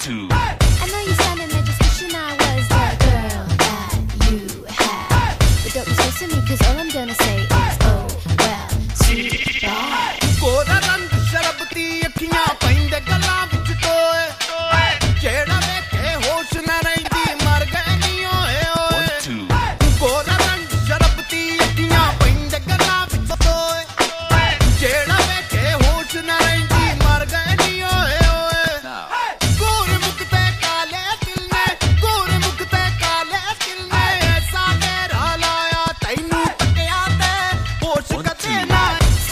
two. I know you're standing there just wishing I was the girl that you had. But don't be stressing me, cause all I'm gonna say is, oh, well, too bad. ਕੋਰਾ ਰੰਗ ਸ਼ਰਬਤੀ ਅੱਖੀਆਂ ਪੈਂਦੇ ਗੱਲਾਂ ਵਿੱਚ ਟੋਏ ਜਿਹੜਾ ਵੇਖੇ ਹੋਸ਼ ਨਾ ਰਹਿੰਦੀ ਮਰ ਗਏ ਨੀ ਓਏ ਓਏ ਕੋਰਾ ਰੰਗ ਸ਼ਰਬਤੀ ਅੱਖੀਆਂ ਪੈਂਦੇ ਗੱਲਾਂ ਵਿੱਚ ਟੋਏ ਜਿਹੜਾ ਵੇਖੇ ਹੋਸ਼ ਨਾ ਰਹਿੰਦੀ ਮਰ ਗਏ ਨੀ ਓਏ ਓਏ ਗੋਰੇ ਮੁਖ ਤੇ ਕਾਲੇ ਦਿਲ ਨੇ ਗੋਰੇ ਮੁਖ ਤੇ ਕਾਲੇ ਦਿਲ ਨੇ ਐਸਾ ਤੇਰਾ ਲਾਇਆ ਤੈਨੂੰ ਤੱਕਿਆ ਤੇ ਹੋਸ਼ ਕਦੇ ਨਾ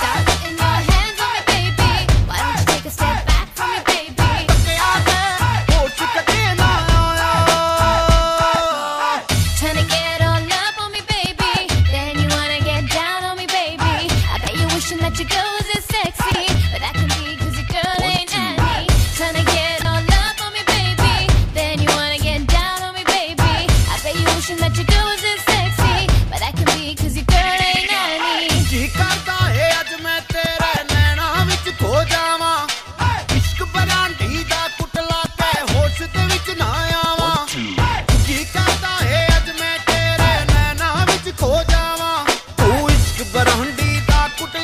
that your girl is sexy, but that can be cause your girl ain't at me. Tryna get all up on me, baby. Then you wanna get down on me, baby. I bet you wishing that your girl was sexy, but that can be cause your girl ain't at me. ਜੀ ਕਰਦਾ ਏ ਅੱਜ ਮੈਂ ਤੇਰੇ ਨੈਣਾਂ ਵਿੱਚ ਖੋ ਜਾਵਾਂ ਇਸ਼ਕ brandy ਦਾ ਕੁੱਟਲਾ ਕੇ ਹੋਸ਼ ਦੇ ਵਿੱਚ ਨਾ ਆਵਾਂ ਜੀ ਕਰਦਾ ਏ ਅੱਜ ਮੈਂ ਤੇਰੇ ਨੈਣਾਂ ਵਿੱਚ ਖੋ ਜਾਵਾਂ ਤੂੰ ਇਸ਼ਕ ਬਰਾਂਡੀ ਦਾ ਕੁੱਟਲਾ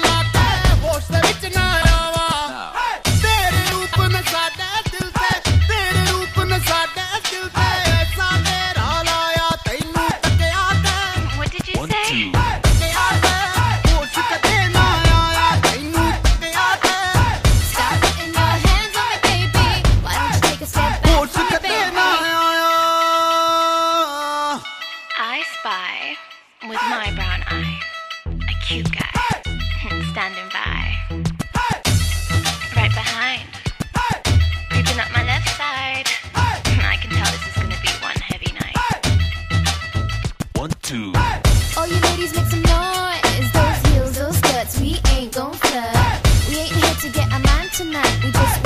with my brown eye, a cute guy standing by, right behind, creeping up my left side. I can tell this is gonna be one heavy night. 1, 2. All you ladies make some noise. Those heels, those skirts, we ain't gon' flirt. We ain't here to get a man tonight. We just